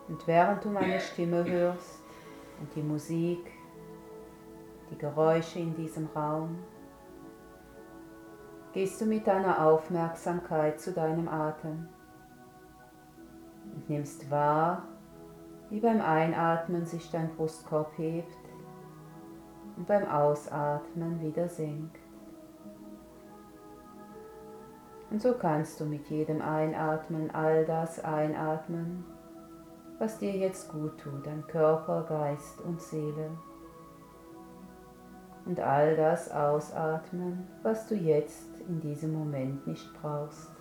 Und während du meine Stimme hörst und die Musik, die Geräusche in diesem Raum, gehst du mit deiner Aufmerksamkeit zu deinem Atem und nimmst wahr, wie beim Einatmen sich dein Brustkorb hebt und beim Ausatmen wieder sinkt. Und so kannst du mit jedem Einatmen all das einatmen, was dir jetzt gut tut an Körper, Geist und Seele. Und all das ausatmen, was du jetzt in diesem Moment nicht brauchst.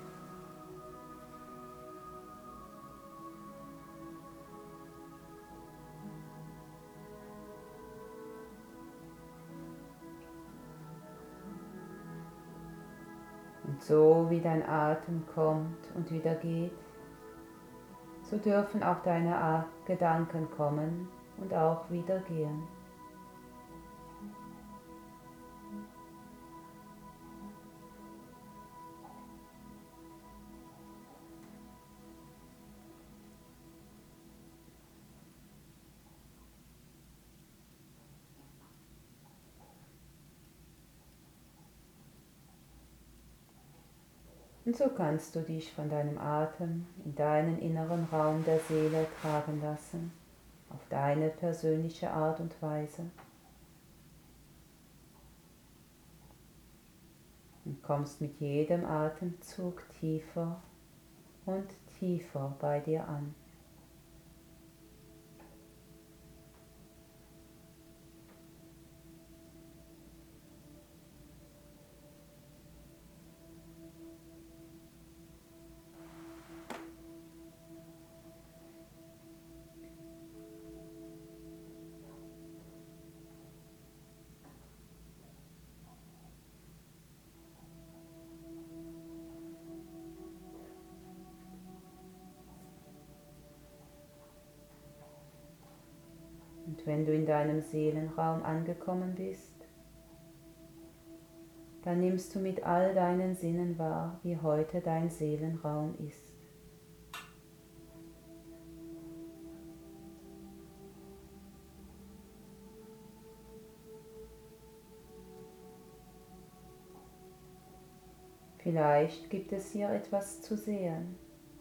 Und so wie dein Atem kommt und wieder geht, so dürfen auch deine Gedanken kommen und auch wieder gehen. Und so kannst du dich von deinem Atem in deinen inneren Raum der Seele tragen lassen, auf deine persönliche Art und Weise. Und kommst mit jedem Atemzug tiefer und tiefer bei dir an. Und wenn du in deinem Seelenraum angekommen bist, dann nimmst du mit all deinen Sinnen wahr, wie heute dein Seelenraum ist. Vielleicht gibt es hier etwas zu sehen.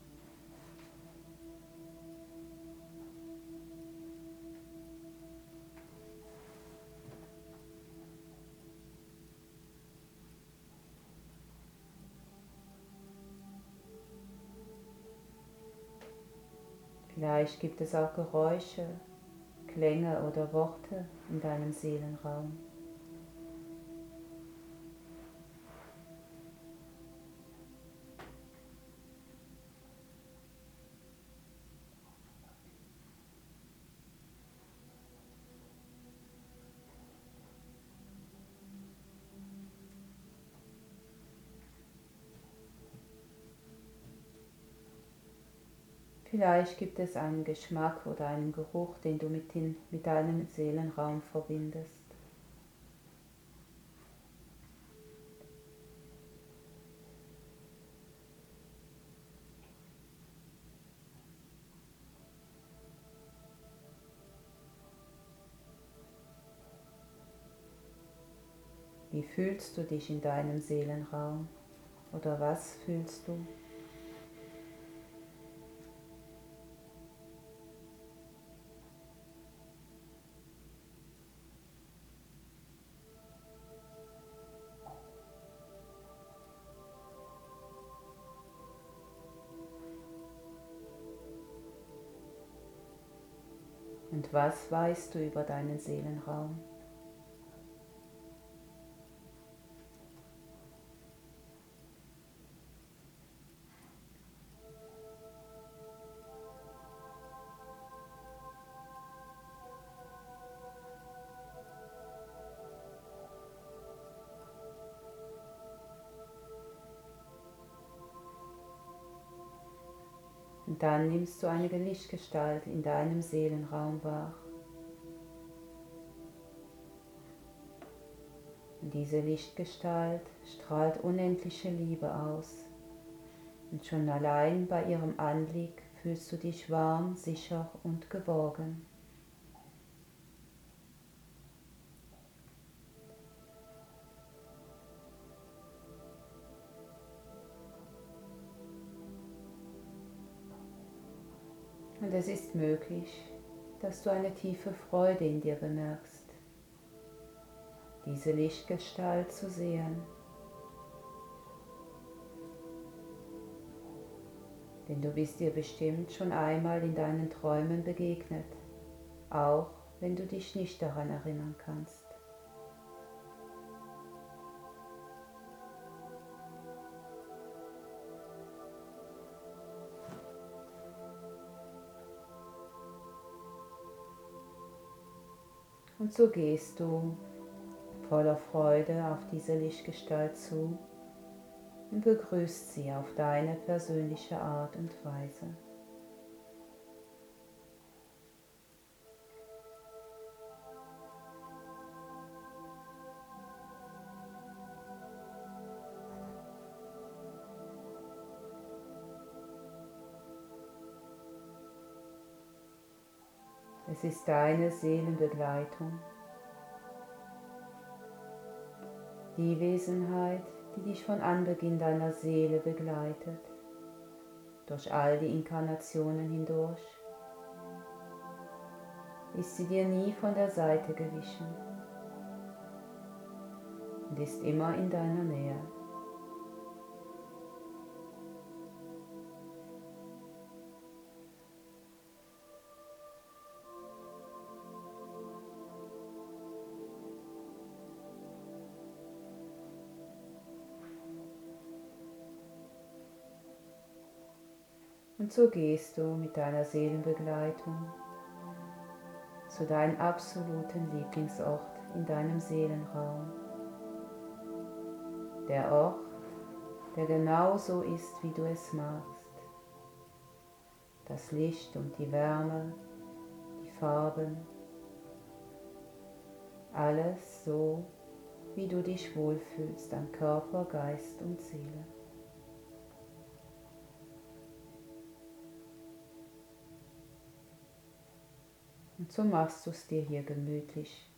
Vielleicht gibt es auch Geräusche, Klänge oder Worte in deinem Seelenraum. Vielleicht gibt es einen Geschmack oder einen Geruch, den du mit deinem Seelenraum verbindest. Wie fühlst du dich in deinem Seelenraum? Oder was fühlst du? Und was weißt du über deinen Seelenraum? Und dann nimmst du eine Lichtgestalt in deinem Seelenraum wahr. Und diese Lichtgestalt strahlt unendliche Liebe aus. Und schon allein bei ihrem Anblick fühlst du dich warm, sicher und geborgen. Und es ist möglich, dass du eine tiefe Freude in dir bemerkst, diese Lichtgestalt zu sehen. Denn du bist ihr bestimmt schon einmal in deinen Träumen begegnet, auch wenn du dich nicht daran erinnern kannst. Und so gehst du voller Freude auf diese Lichtgestalt zu und begrüßt sie auf deine persönliche Art und Weise. Es ist deine Seelenbegleitung, die Wesenheit, die dich von Anbeginn deiner Seele begleitet, durch all die Inkarnationen hindurch, ist sie dir nie von der Seite gewichen und ist immer in deiner Nähe. Und so gehst du mit deiner Seelenbegleitung zu deinem absoluten Lieblingsort in deinem Seelenraum. Der Ort, der genau so ist, wie du es magst. Das Licht und die Wärme, die Farben, alles so, wie du dich wohlfühlst an Körper, Geist und Seele. Und so machst du es dir hier gemütlich.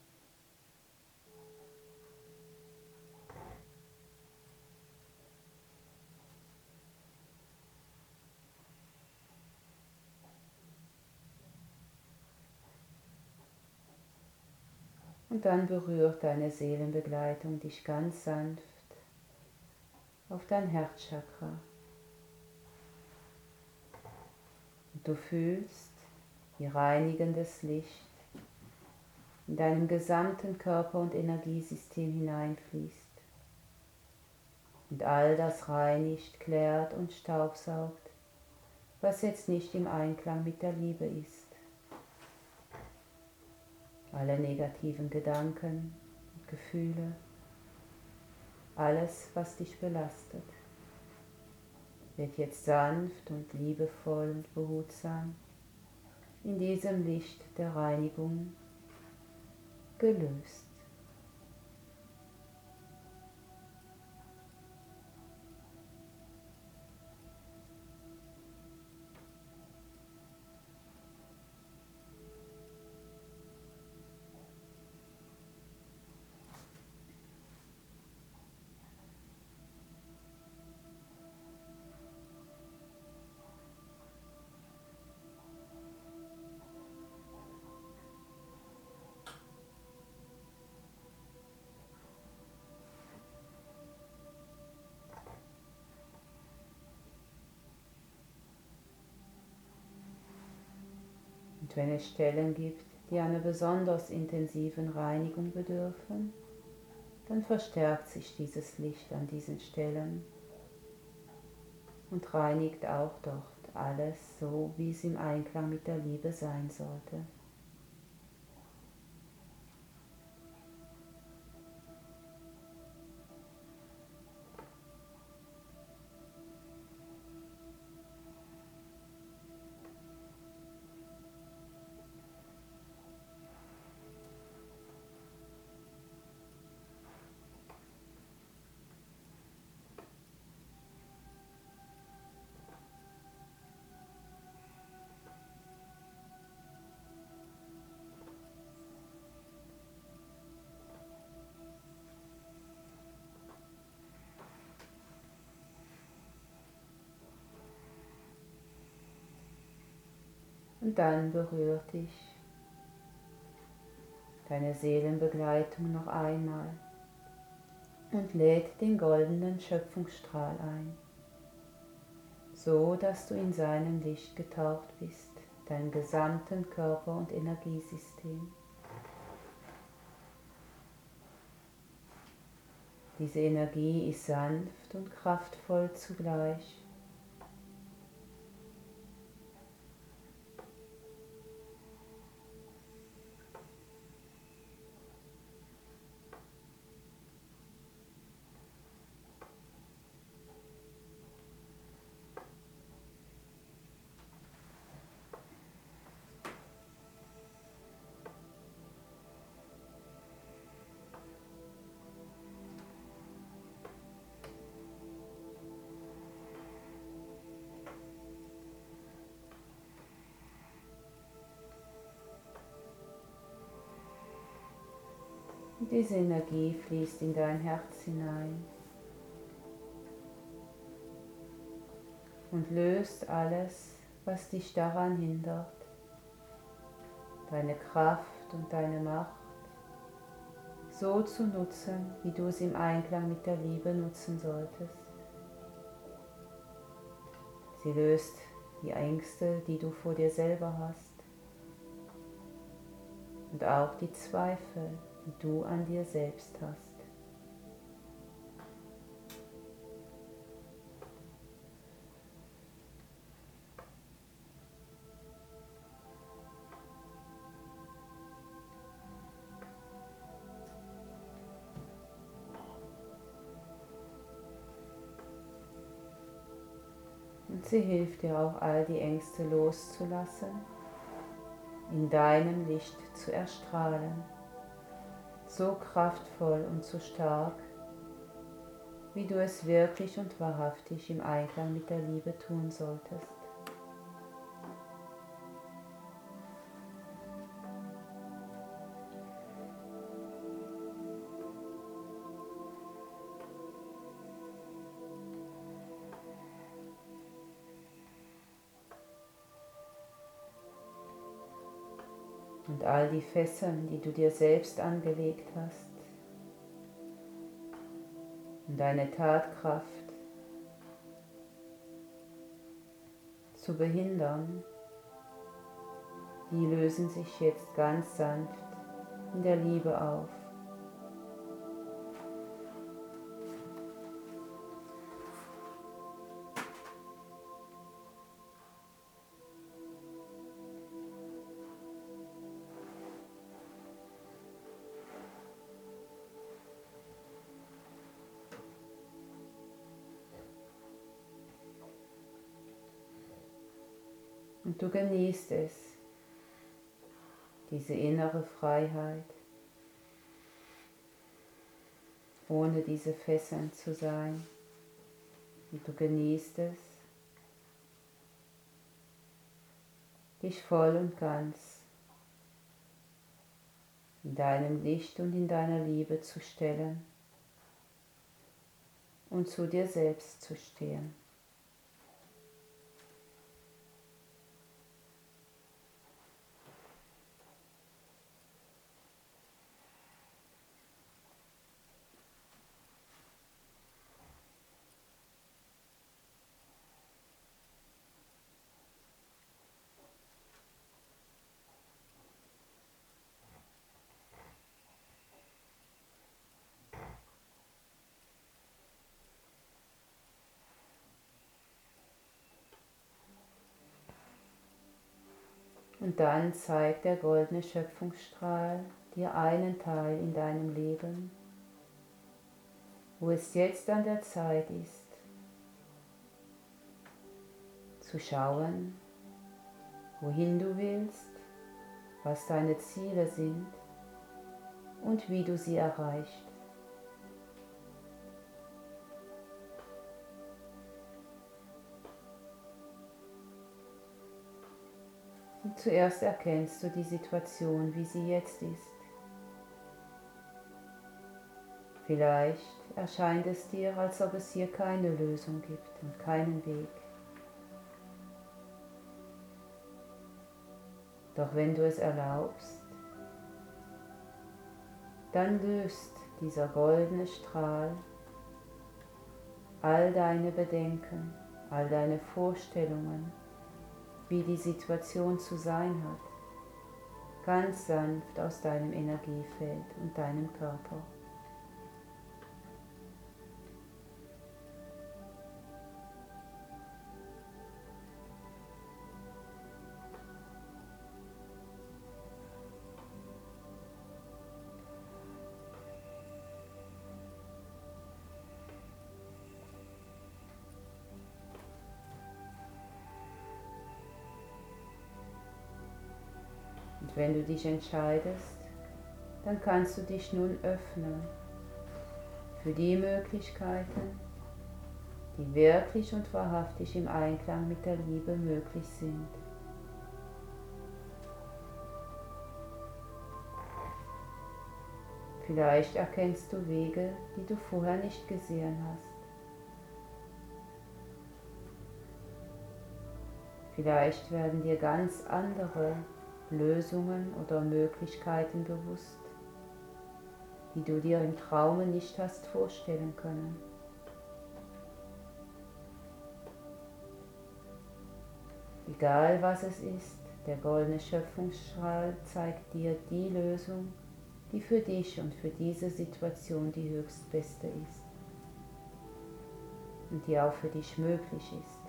Und dann berührt deine Seelenbegleitung dich ganz sanft auf dein Herzchakra. Und du fühlst, wie reinigendes Licht in deinem gesamten Körper- und Energiesystem hineinfließt und all das reinigt, klärt und staubsaugt, was jetzt nicht im Einklang mit der Liebe ist. Alle negativen Gedanken und Gefühle, alles, was dich belastet, wird jetzt sanft und liebevoll und behutsam in diesem Licht der Reinigung gelöst. Und wenn es Stellen gibt, die einer besonders intensiven Reinigung bedürfen, dann verstärkt sich dieses Licht an diesen Stellen und reinigt auch dort alles so, wie es im Einklang mit der Liebe sein sollte. Und dann berührt dich deine Seelenbegleitung noch einmal und lädt den goldenen Schöpfungsstrahl ein, so dass du in seinem Licht getaucht bist, deinem gesamten Körper- und Energiesystem. Diese Energie ist sanft und kraftvoll zugleich. Und diese Energie fließt in dein Herz hinein und löst alles, was dich daran hindert, deine Kraft und deine Macht so zu nutzen, wie du es im Einklang mit der Liebe nutzen solltest. Sie löst die Ängste, die du vor dir selber hast, und auch die Zweifel, die du an dir selbst hast. Und sie hilft dir auch, all die Ängste loszulassen, in deinem Licht zu erstrahlen, so kraftvoll und so stark, wie du es wirklich und wahrhaftig im Einklang mit der Liebe tun solltest. Und all die Fesseln, die du dir selbst angelegt hast, um deine Tatkraft zu behindern, die lösen sich jetzt ganz sanft in der Liebe auf. Und du genießt es, diese innere Freiheit, ohne diese Fesseln zu sein. Und du genießt es, dich voll und ganz in deinem Licht und in deiner Liebe zu stellen und zu dir selbst zu stehen. Und dann zeigt der goldene Schöpfungsstrahl dir einen Teil in deinem Leben, wo es jetzt an der Zeit ist, zu schauen, wohin du willst, was deine Ziele sind und wie du sie erreichst. Und zuerst erkennst du die Situation, wie sie jetzt ist. Vielleicht erscheint es dir, als ob es hier keine Lösung gibt und keinen Weg. Doch wenn du es erlaubst, dann löst dieser goldene Strahl all deine Bedenken, all deine Vorstellungen, wie die Situation zu sein hat, ganz sanft aus deinem Energiefeld und deinem Körper. Und wenn du dich entscheidest, dann kannst du dich nun öffnen für die Möglichkeiten, die wirklich und wahrhaftig im Einklang mit der Liebe möglich sind. Vielleicht erkennst du Wege, die du vorher nicht gesehen hast. Vielleicht werden dir ganz andere Lösungen oder Möglichkeiten bewusst, die du dir im Traume nicht hast vorstellen können. Egal was es ist, der goldene Schöpfungsstrahl zeigt dir die Lösung, die für dich und für diese Situation die höchstbeste ist und die auch für dich möglich ist.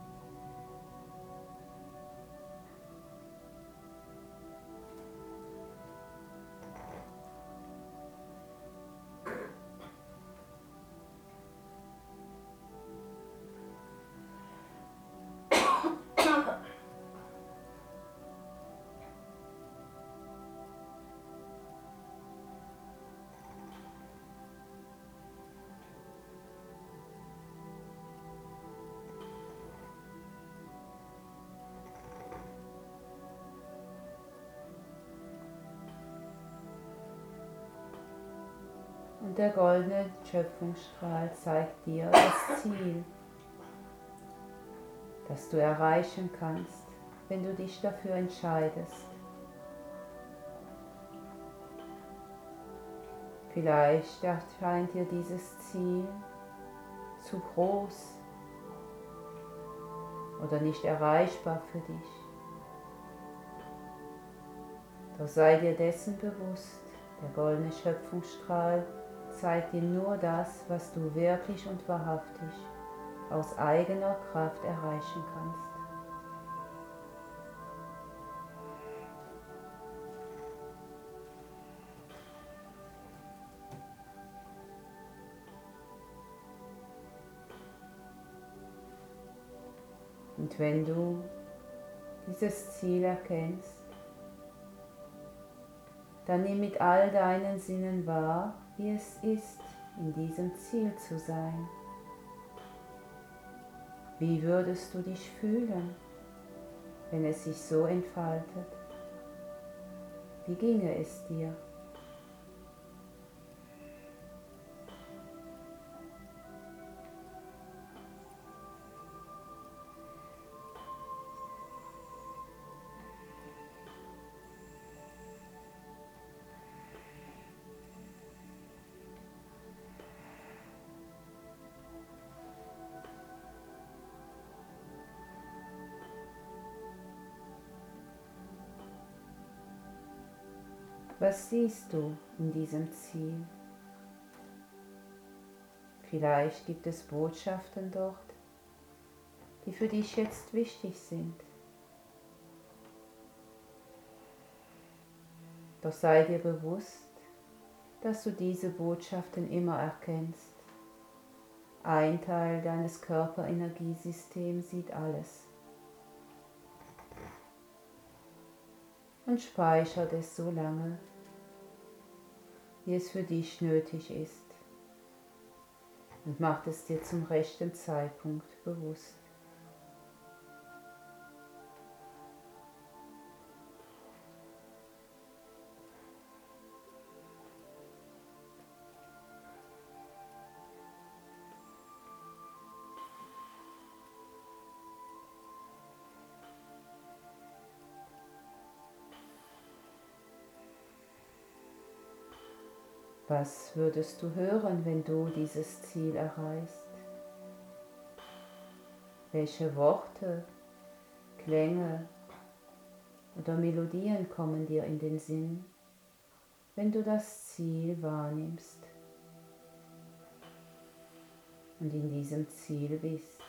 Und der goldene Schöpfungsstrahl zeigt dir das Ziel, das du erreichen kannst, wenn du dich dafür entscheidest. Vielleicht erscheint dir dieses Ziel zu groß oder nicht erreichbar für dich. Doch sei dir dessen bewusst, der goldene Schöpfungsstrahl zeigt dir nur das, was du wirklich und wahrhaftig aus eigener Kraft erreichen kannst. Und wenn du dieses Ziel erkennst, dann nimm mit all deinen Sinnen wahr, wie es ist, in diesem Ziel zu sein. Wie würdest du dich fühlen, wenn es sich so entfaltet? Wie ginge es dir? Was siehst du in diesem Ziel? Vielleicht gibt es Botschaften dort, die für dich jetzt wichtig sind. Doch sei dir bewusst, dass du diese Botschaften immer erkennst. Ein Teil deines Körperenergiesystems sieht alles. Und speichert es so lange, wie es für dich nötig ist, und macht es dir zum rechten Zeitpunkt bewusst. Was würdest du hören, wenn du dieses Ziel erreichst? Welche Worte, Klänge oder Melodien kommen dir in den Sinn, wenn du das Ziel wahrnimmst und in diesem Ziel bist?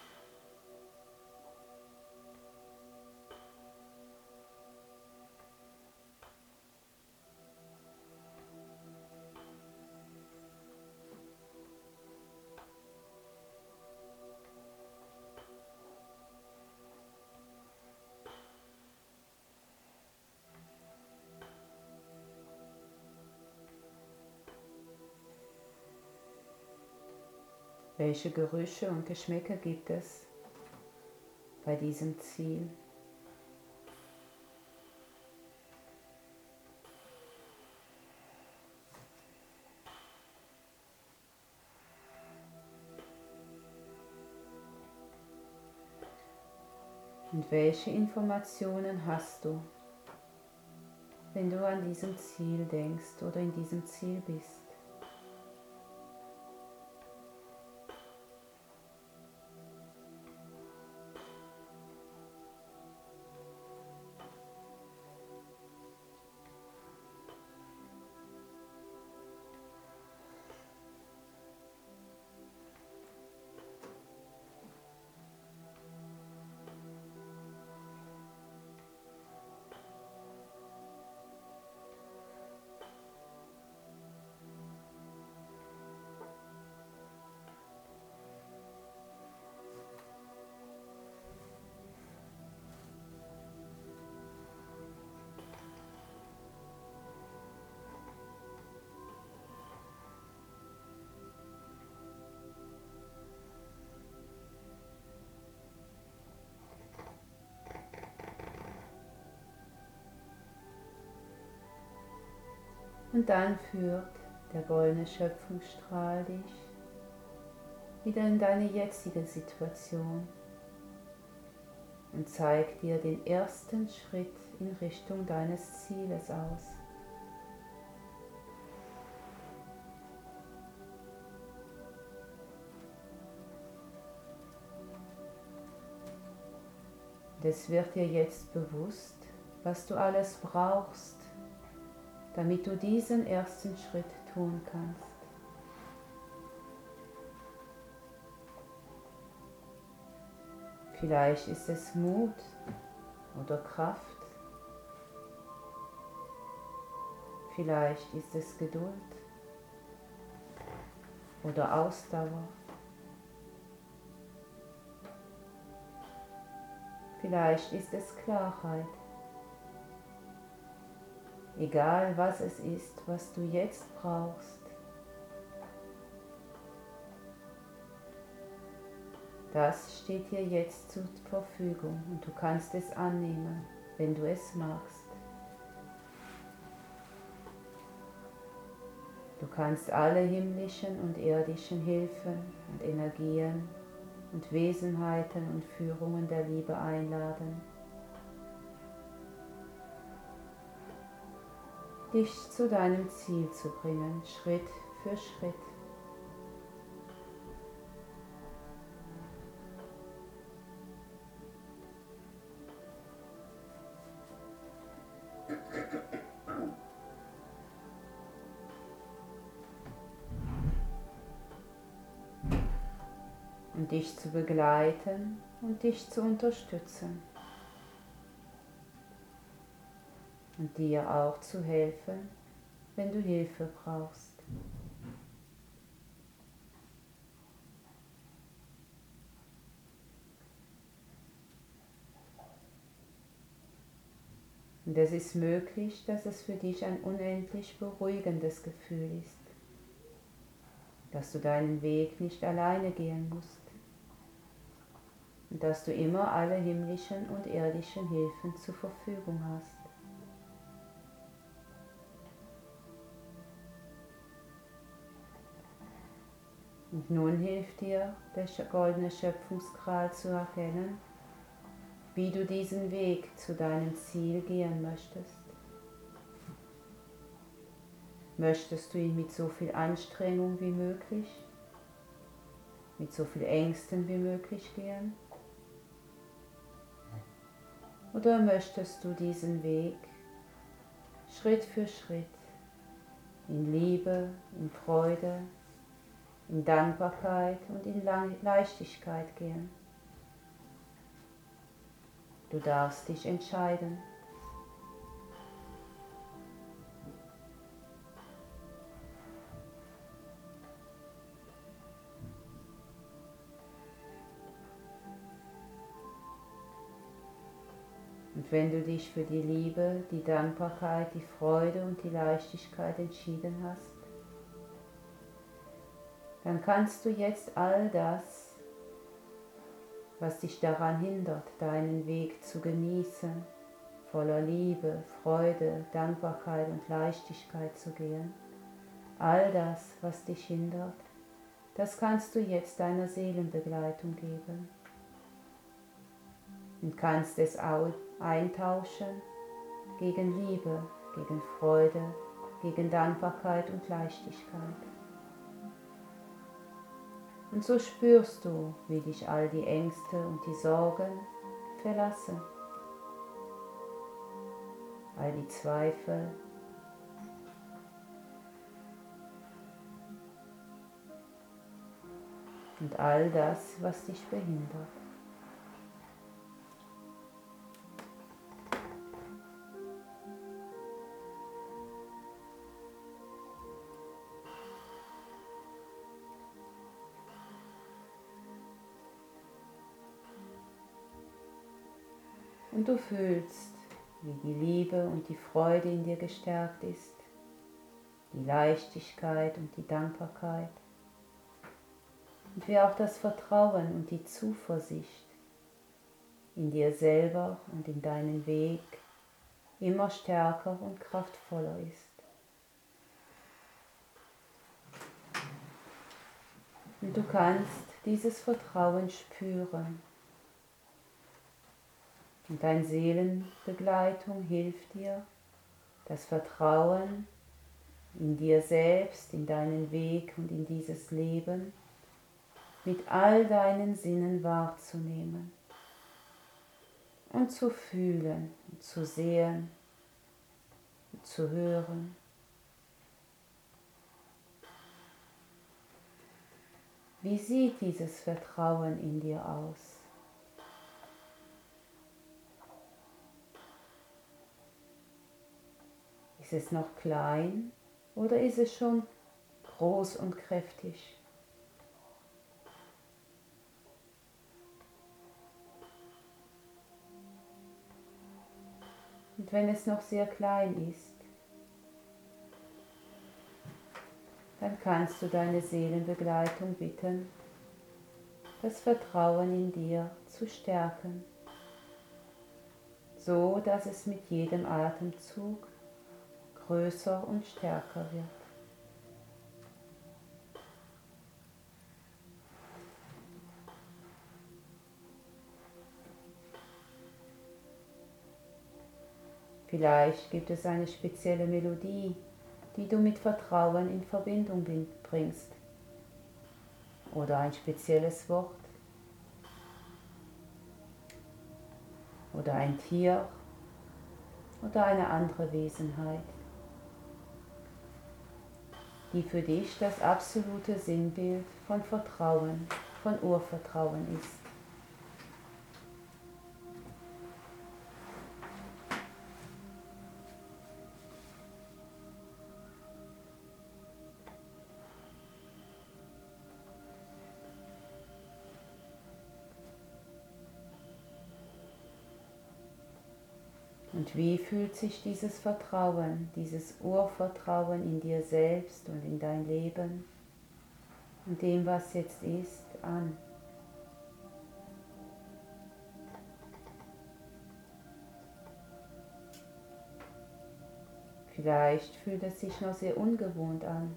Welche Gerüche und Geschmäcker gibt es bei diesem Ziel? Und welche Informationen hast du, wenn du an diesem Ziel denkst oder in diesem Ziel bist? Und dann führt der goldene Schöpfungsstrahl dich wieder in deine jetzige Situation und zeigt dir den ersten Schritt in Richtung deines Zieles aus. Und es wird dir jetzt bewusst, was du alles brauchst, damit du diesen ersten Schritt tun kannst. Vielleicht ist es Mut oder Kraft. Vielleicht ist es Geduld oder Ausdauer. Vielleicht ist es Klarheit. Egal was es ist, was du jetzt brauchst, das steht dir jetzt zur Verfügung und du kannst es annehmen, wenn du es magst. Du kannst alle himmlischen und irdischen Hilfen und Energien und Wesenheiten und Führungen der Liebe einladen, dich zu deinem Ziel zu bringen, Schritt für Schritt. Und dich zu begleiten und dich zu unterstützen. Und dir auch zu helfen, wenn du Hilfe brauchst. Und es ist möglich, dass es für dich ein unendlich beruhigendes Gefühl ist, dass du deinen Weg nicht alleine gehen musst und dass du immer alle himmlischen und irdischen Hilfen zur Verfügung hast. Und nun hilft dir der goldene Schöpfungsgral zu erkennen, wie du diesen Weg zu deinem Ziel gehen möchtest. Möchtest du ihn mit so viel Anstrengung wie möglich, mit so viel Ängsten wie möglich gehen? Oder möchtest du diesen Weg Schritt für Schritt in Liebe, in Freude, in Dankbarkeit und in Leichtigkeit gehen? Du darfst dich entscheiden. Und wenn du dich für die Liebe, die Dankbarkeit, die Freude und die Leichtigkeit entschieden hast, dann kannst du jetzt all das, was dich daran hindert, deinen Weg zu genießen, voller Liebe, Freude, Dankbarkeit und Leichtigkeit zu gehen, all das, was dich hindert, das kannst du jetzt deiner Seelenbegleitung geben und kannst es auch eintauschen gegen Liebe, gegen Freude, gegen Dankbarkeit und Leichtigkeit. Und so spürst du, wie dich all die Ängste und die Sorgen verlassen, all die Zweifel, und all das, was dich behindert. Und du fühlst, wie die Liebe und die Freude in dir gestärkt ist, die Leichtigkeit und die Dankbarkeit und wie auch das Vertrauen und die Zuversicht in dir selber und in deinen Weg immer stärker und kraftvoller ist. Und du kannst dieses Vertrauen spüren. Und deine Seelenbegleitung hilft dir, das Vertrauen in dir selbst, in deinen Weg und in dieses Leben mit all deinen Sinnen wahrzunehmen und zu fühlen und zu sehen und zu hören. Wie sieht dieses Vertrauen in dir aus? Ist es noch klein oder ist es schon groß und kräftig? Und wenn es noch sehr klein ist, dann kannst du deine Seelenbegleitung bitten, das Vertrauen in dir zu stärken, so dass es mit jedem Atemzug größer und stärker wird. Vielleicht gibt es eine spezielle Melodie, die du mit Vertrauen in Verbindung bringst, oder ein spezielles Wort, oder ein Tier, oder eine andere Wesenheit, die für dich das absolute Sinnbild von Vertrauen, von Urvertrauen ist. Und wie fühlt sich dieses Vertrauen, dieses Urvertrauen in dir selbst und in dein Leben und dem, was jetzt ist, an? Vielleicht fühlt es sich noch sehr ungewohnt an.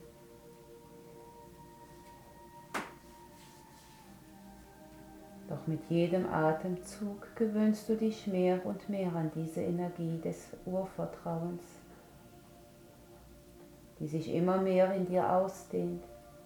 Doch mit jedem Atemzug gewöhnst du dich mehr und mehr an diese Energie des Urvertrauens, die sich immer mehr in dir ausdehnt.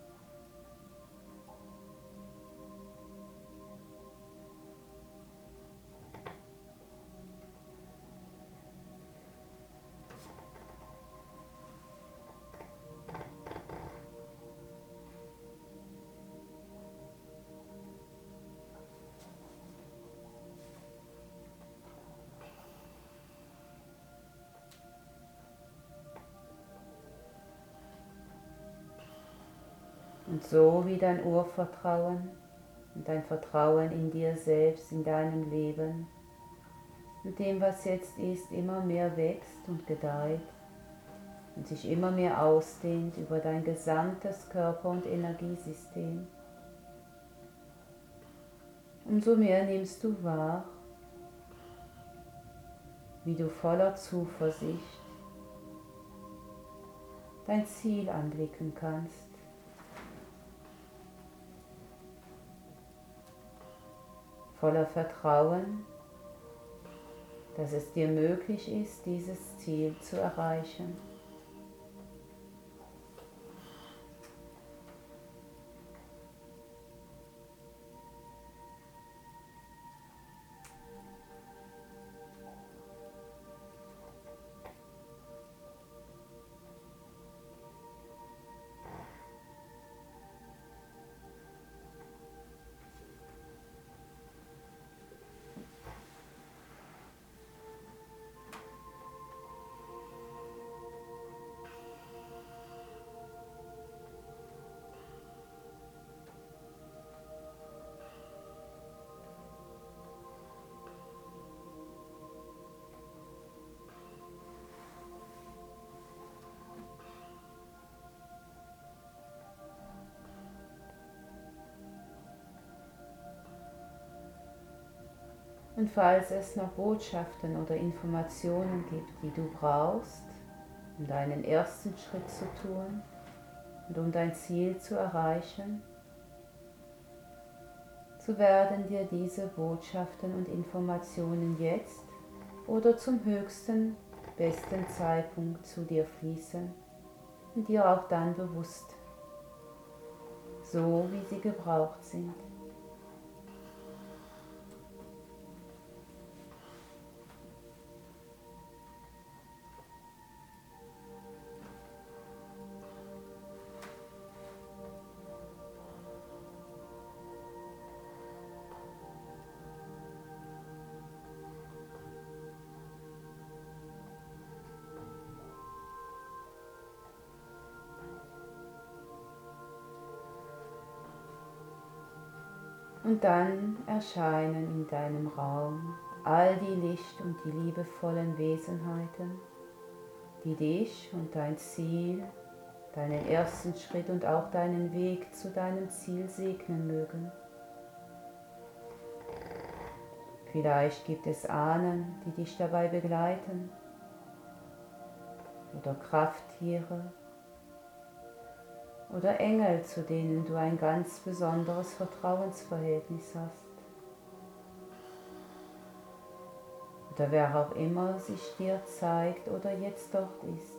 Und so wie dein Urvertrauen und dein Vertrauen in dir selbst, in deinem Leben und dem, was jetzt ist, immer mehr wächst und gedeiht und sich immer mehr ausdehnt über dein gesamtes Körper- und Energiesystem, umso mehr nimmst du wahr, wie du voller Zuversicht dein Ziel anblicken kannst. Voller Vertrauen, dass es dir möglich ist, dieses Ziel zu erreichen. Und falls es noch Botschaften oder Informationen gibt, die du brauchst, um deinen ersten Schritt zu tun und um dein Ziel zu erreichen, so werden dir diese Botschaften und Informationen jetzt oder zum höchsten, besten Zeitpunkt zu dir fließen und dir auch dann bewusst, so wie sie gebraucht sind. Und dann erscheinen in deinem Raum all die Licht- und die liebevollen Wesenheiten, die dich und dein Ziel, deinen ersten Schritt und auch deinen Weg zu deinem Ziel segnen mögen. Vielleicht gibt es Ahnen, die dich dabei begleiten, oder Krafttiere, oder Engel, zu denen du ein ganz besonderes Vertrauensverhältnis hast. Oder wer auch immer sich dir zeigt oder jetzt dort ist.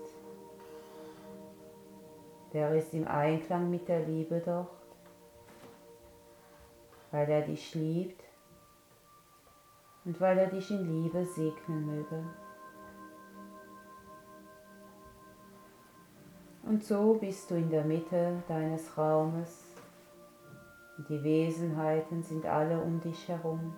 Der ist im Einklang mit der Liebe dort, weil er dich liebt und weil er dich in Liebe segnen möge. Und so bist du in der Mitte deines Raumes und die Wesenheiten sind alle um dich herum.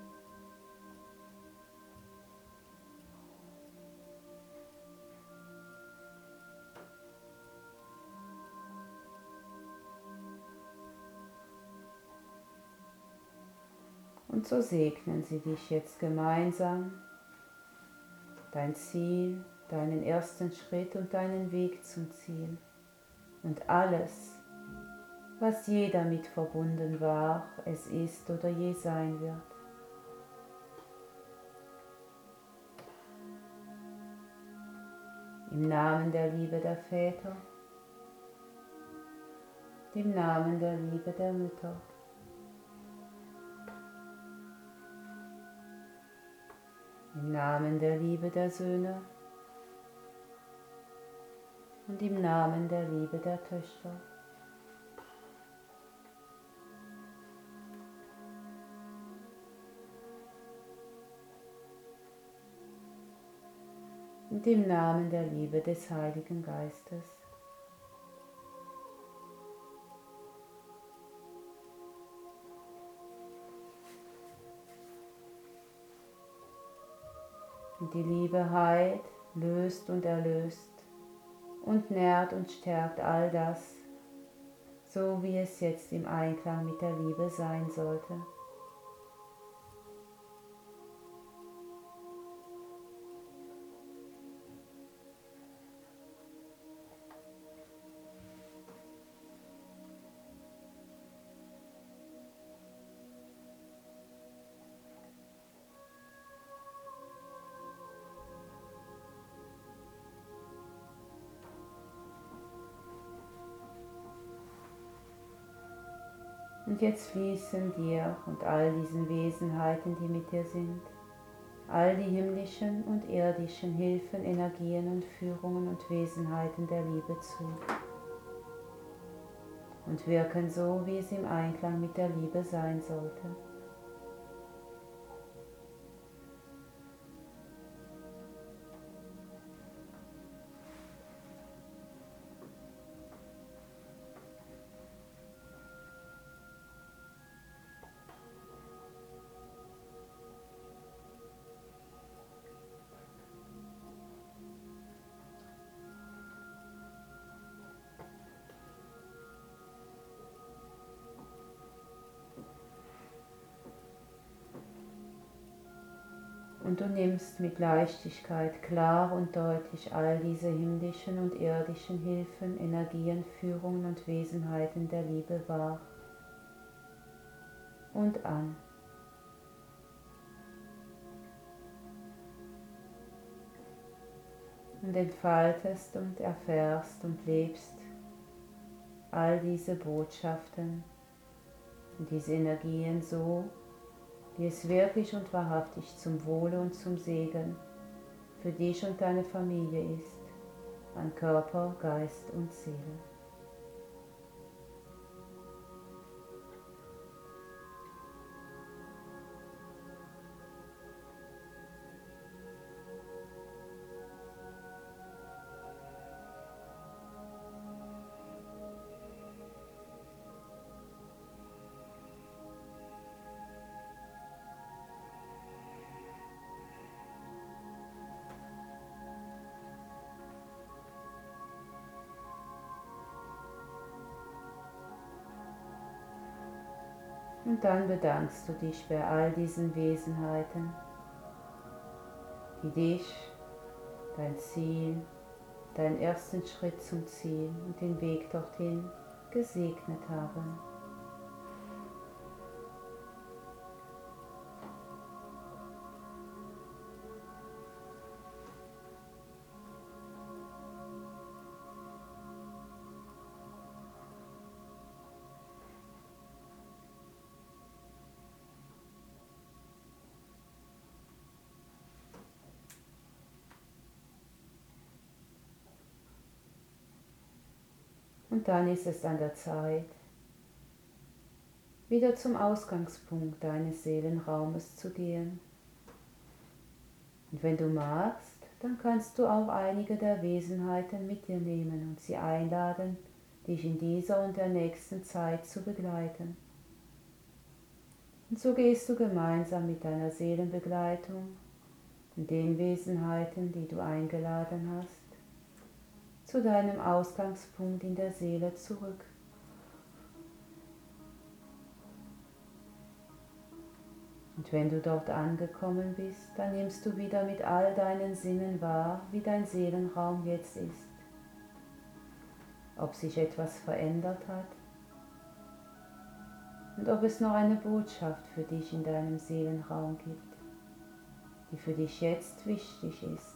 Und so segnen sie dich jetzt gemeinsam, dein Ziel, deinen ersten Schritt und deinen Weg zum Ziel und alles, was je damit verbunden war, es ist oder je sein wird. Im Namen der Liebe der Väter, im Namen der Liebe der Mütter, im Namen der Liebe der Söhne, und im Namen der Liebe der Töchter. Und im Namen der Liebe des Heiligen Geistes. Und die Liebe heilt, löst und erlöst und nährt und stärkt all das, so wie es jetzt im Einklang mit der Liebe sein sollte. Und jetzt fließen dir und all diesen Wesenheiten, die mit dir sind, all die himmlischen und irdischen Hilfen, Energien und Führungen und Wesenheiten der Liebe zu und wirken so, wie es im Einklang mit der Liebe sein sollte. Und du nimmst mit Leichtigkeit klar und deutlich all diese himmlischen und irdischen Hilfen, Energien, Führungen und Wesenheiten der Liebe wahr und an. Und entfaltest und erfährst und lebst all diese Botschaften und diese Energien so, wie es wirklich und wahrhaftig zum Wohle und zum Segen für dich und deine Familie ist, an Körper, Geist und Seele. Und dann bedankst du dich bei all diesen Wesenheiten, die dich, dein Ziel, deinen ersten Schritt zum Ziel und den Weg dorthin gesegnet haben. Und dann ist es an der Zeit, wieder zum Ausgangspunkt deines Seelenraumes zu gehen. Und wenn du magst, dann kannst du auch einige der Wesenheiten mit dir nehmen und sie einladen, dich in dieser und der nächsten Zeit zu begleiten. Und so gehst du gemeinsam mit deiner Seelenbegleitung und den Wesenheiten, die du eingeladen hast, zu deinem Ausgangspunkt in der Seele zurück. Und wenn du dort angekommen bist, dann nimmst du wieder mit all deinen Sinnen wahr, wie dein Seelenraum jetzt ist. Ob sich etwas verändert hat und ob es noch eine Botschaft für dich in deinem Seelenraum gibt, die für dich jetzt wichtig ist.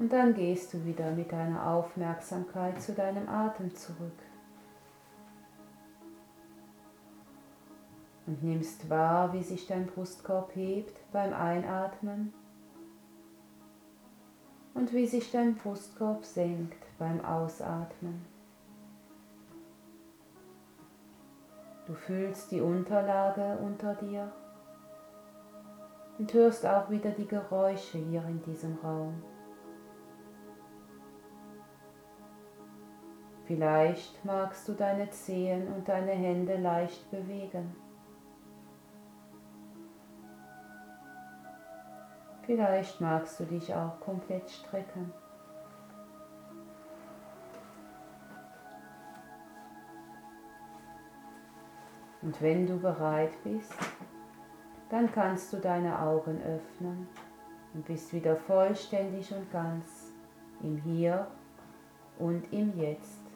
Und dann gehst du wieder mit deiner Aufmerksamkeit zu deinem Atem zurück. Und nimmst wahr, wie sich dein Brustkorb hebt beim Einatmen und wie sich dein Brustkorb senkt beim Ausatmen. Du fühlst die Unterlage unter dir und hörst auch wieder die Geräusche hier in diesem Raum. Vielleicht magst du deine Zehen und deine Hände leicht bewegen. Vielleicht magst du dich auch komplett strecken. Und wenn du bereit bist, dann kannst du deine Augen öffnen und bist wieder vollständig und ganz im Hier und im Jetzt.